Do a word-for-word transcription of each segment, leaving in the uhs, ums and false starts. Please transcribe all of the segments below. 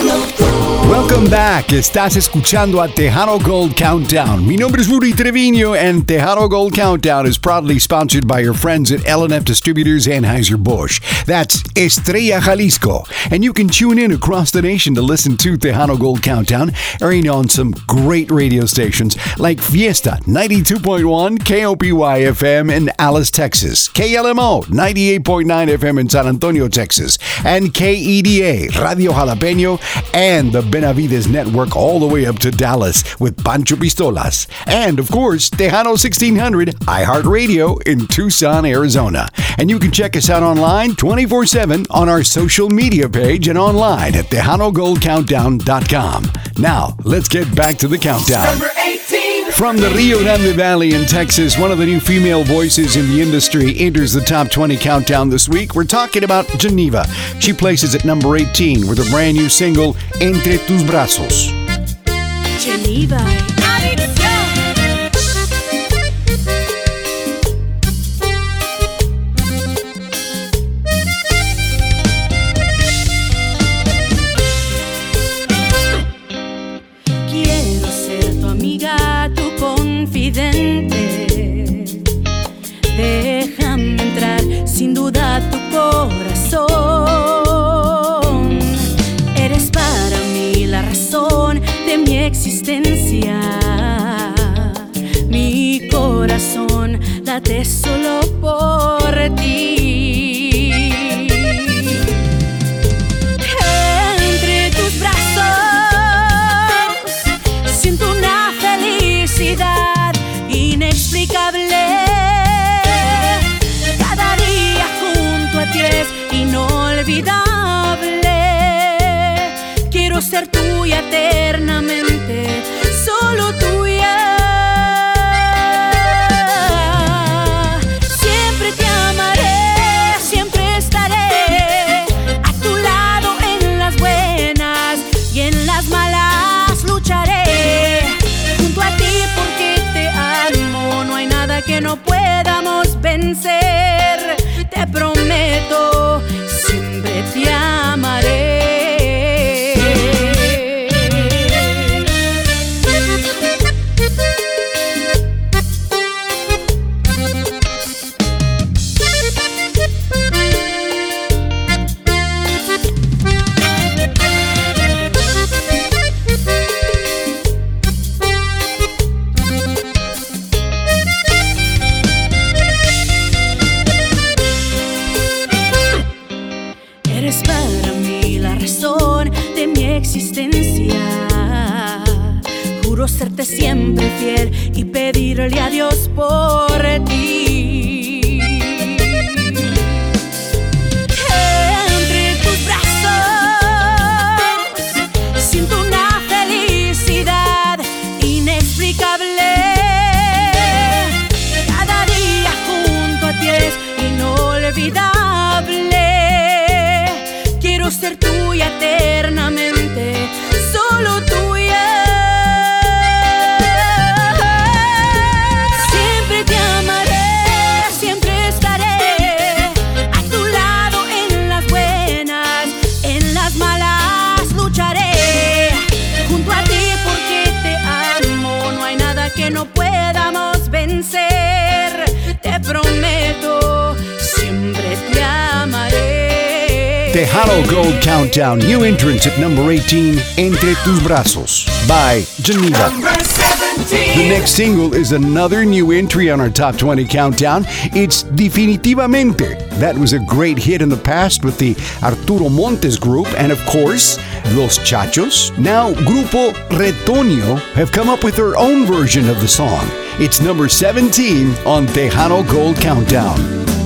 Welcome back. Estás escuchando a Tejano Gold Countdown. Mi nombre es Rudy Trevino, and Tejano Gold Countdown is proudly sponsored by your friends at L and F Distributors Anheuser-Busch. That's Estrella Jalisco. And you can tune in across the nation to listen to Tejano Gold Countdown, airing on some great radio stations like Fiesta ninety-two point one K O P Y F M in Alice, Texas, K L M O ninety-eight point nine F M in San Antonio, Texas, and K E D A Radio Jalapeño, and the Benavides Network all the way up to Dallas with Pancho Pistolas. And, of course, Tejano sixteen hundred iHeartRadio in Tucson, Arizona. And you can check us out online twenty-four seven on our social media page and online at Tejano Gold Countdown dot com. Now, let's get back to the countdown. Number eighteen. From the Rio Grande Valley in Texas, one of the new female voices in the industry enters the top twenty countdown this week. We're talking about Geneva. She places at number eighteen with a brand new single, Entre Tus Brazos. Geneva. Quiero ser tu amiga, tu confidente. Déjame entrar sin duda a tu corazón. Eres para mí la razón de mi existencia. Mi corazón late solo por ti. Entre tus brazos siento una felicidad inexplicable. Cada día junto a ti es inolvidable. Quiero ser tuya eternamente, solo tuya. Siempre te amaré, siempre estaré a tu lado en las buenas y en las malas lucharé junto a ti porque te amo. No hay nada que no podamos vencer. Te prometo, siempre te amaré. Eres para mí la razón de mi existencia. Juro serte siempre fiel y pedirle a Dios por ti. Entre tus brazos siento una felicidad inexplicable. Cada día junto a ti es inolvidable. Quiero ser tuya eternamente, solo tuya. Siempre te amaré, siempre estaré a tu lado en las buenas, en las malas lucharé junto a ti porque te amo. No hay nada que no podamos vencer. Te prometo, siempre te amaré. Tejano Gold Countdown, new entrance at number eighteen, Entre Tus Brazos by Geneva. The next single is another new entry on our top twenty countdown. It's Definitivamente. That was a great hit in the past with the Arturo Montes group and, of course, Los Chachos. Now, Grupo Retoño have come up with their own version of the song. It's number seventeen on Tejano Gold Countdown.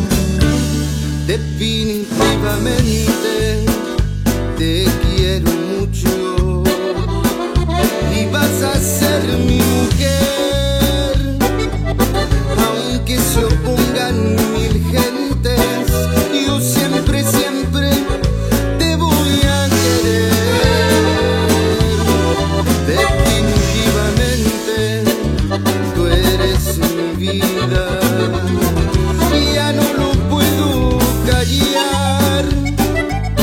Definitivamente te quiero mucho y vas a ser mi mujer, aunque se opongan mil gentes, yo siempre, siempre te voy a querer. Definitivamente tú eres mi vida, ya no lo puedo callar.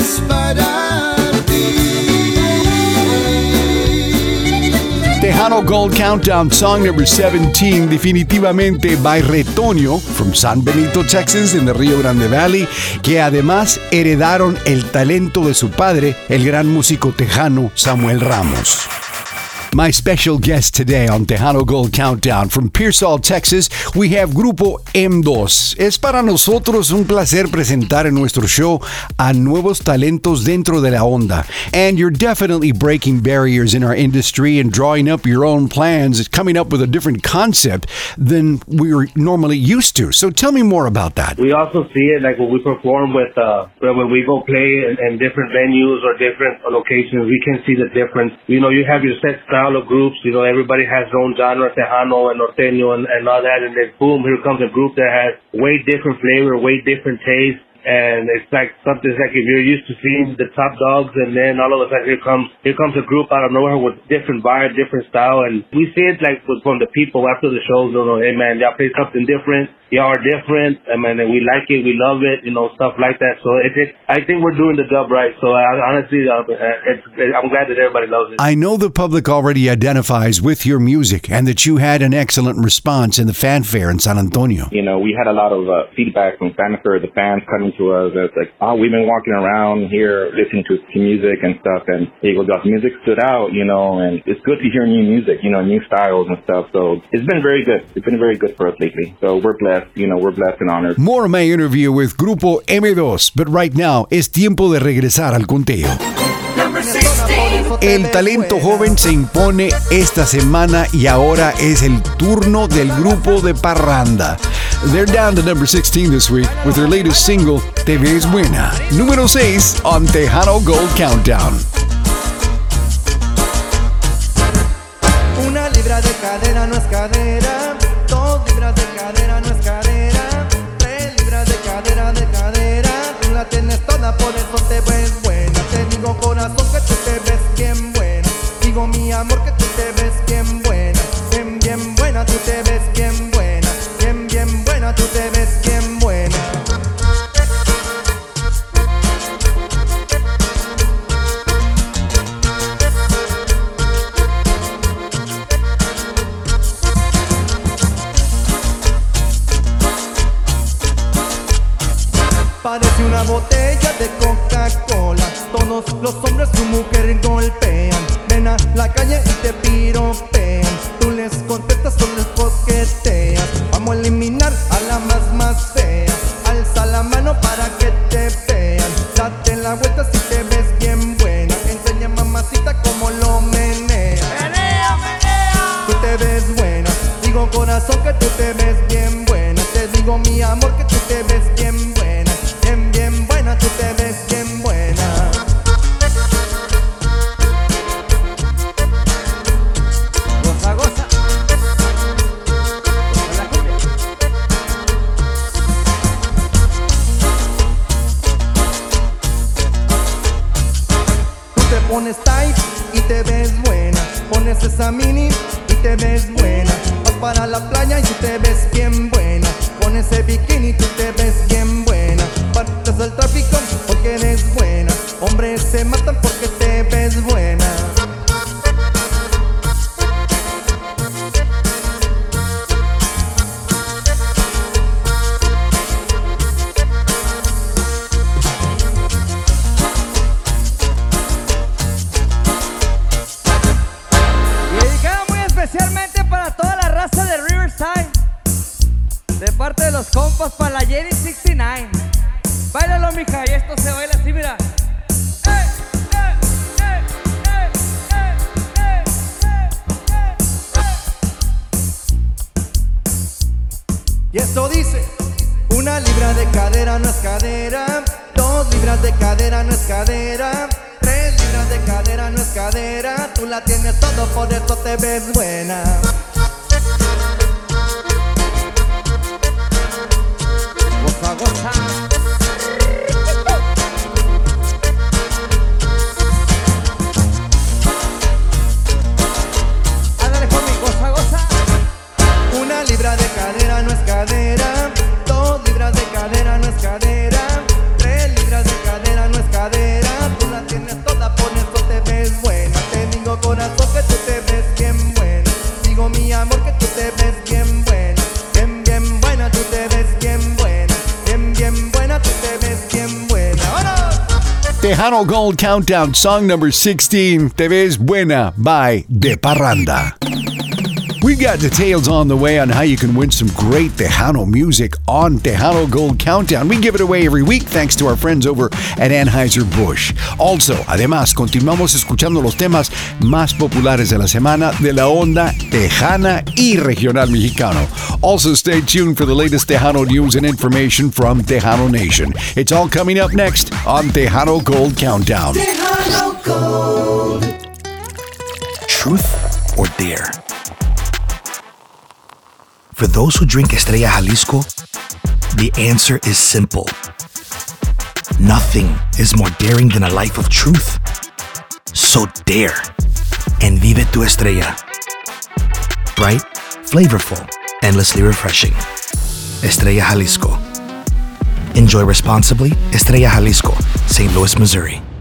es para ti. Tejano Gold Countdown, song number seventeen, definitivamente by Retoño, from San Benito, Texas, in the Rio Grande Valley, que además heredaron el talento de su padre, el gran músico tejano Samuel Ramos. My special guest today on Tejano Gold Countdown from Pearsall, Texas, we have Grupo M dos. Es para nosotros un placer presentar en nuestro show a nuevos talentos dentro de la onda. And you're definitely breaking barriers in our industry and drawing up your own plans, coming up with a different concept than we're normally used to. So tell me more about that. We also see it like when we perform with, uh, when we go play in, in different venues or different locations, we can see the difference. You know, you have your set style of groups, you know, everybody has their own genre, Tejano and Norteño and, and all that, and then boom, here comes a group that has way different flavor, way different taste, and it's like something like if you're used to seeing the top dogs, and then all of a sudden here comes here comes a group out of nowhere with different vibe, different style, and we see it like from the people after the shows, you know, hey man, y'all play something different. Y'all are different, I mean, and we like it, we love it, you know, stuff like that. So it, it, I think we're doing the job right. So I, honestly, uh, it's, I'm glad that everybody loves it. I know the public already identifies with your music and that you had an excellent response in the fanfare in San Antonio. You know, we had a lot of uh, feedback from fanfare, the fans coming to us. It's like, oh, we've been walking around here listening to, to music and stuff, and hey, well, the music stood out, you know, and it's good to hear new music, you know, new styles and stuff. So it's been very good. It's been very good for us lately. So we're blessed. You know, we're blessed and honored. More of my interview with Grupo M dos, but right now es tiempo de regresar al conteo. El talento joven se impone esta semana y ahora es el turno del grupo de parranda. They're down to number sixteen this week with their latest single, Te Ves Buena. Número seis on Tejano Gold Countdown. Una libra de cadera no es cadera. Dos libras de cadera no es cadera. Tres libras de cadera de cadera. Tú la tienes toda, por eso te ves buena. Te digo corazón que tú te ves bien buena. Digo mi amor que tú te ves bien buena. Bien, bien buena, tú te ves bien buena. Bien, bien buena, tú te ves bien buena. Parece una botella de Coca-Cola. Todos los hombres tu mujer golpean. Ven a la calle y te piropean. Tú les contestas, tú les coqueteas. Vamos a eliminar a la más más fea. Alza la mano para que te vean. Date la vuelta si te ves bien buena. Enseña mamacita como lo menea. Menea, menea. Tú te ves buena. Digo corazón que tú te ves bien buena. Te digo mi amor que tú te ves bien buena. Bien, bien buena, tú te ves bien buena. Goza, goza. Goza la cumbia. Tú te pones tight y te ves buena. Pones esa mini y te ves buena. Vas para la playa y tú te ves bien buena. Con ese bikini tú te ves bien buena. Partes del tráfico porque eres buena. Hombres se matan porque te ves buena. Y dedicada muy especialmente para toda la raza de Riverside. De parte de los compas para la Jenny sesenta y nueve. Báilalo, mija, y esto se baila así, mira. ¡Eh, eh, eh, eh, eh, eh, eh, eh! Y esto dice: una libra de cadera no es cadera. Dos libras de cadera no es cadera. Tres libras de cadera no es cadera. Tú la tienes todo, por eso te ves buena. Goza, goza. Ándale conmigo, goza, goza. Una libra de cadera no es cadera. Dos libras de cadera no es cadera. Tres libras de cadera no es cadera. Tejano Gold Countdown, song number sixteen, Te Ves Buena by De Parranda. We've got details on the way on how you can win some great Tejano music on Tejano Gold Countdown. We give it away every week thanks to our friends over at Anheuser-Busch. Also, además, continuamos escuchando los temas más populares de la semana de la onda tejana y regional mexicano. Also, stay tuned for the latest Tejano news and information from Tejano Nation. It's all coming up next on Tejano Gold Countdown. Tejano Gold. Truth or dare? For those who drink Estrella Jalisco, the answer is simple. Nothing is more daring than a life of truth. So dare and vive tu Estrella. Bright, flavorful, endlessly refreshing. Estrella Jalisco. Enjoy responsibly. Estrella Jalisco, Saint Louis, Missouri.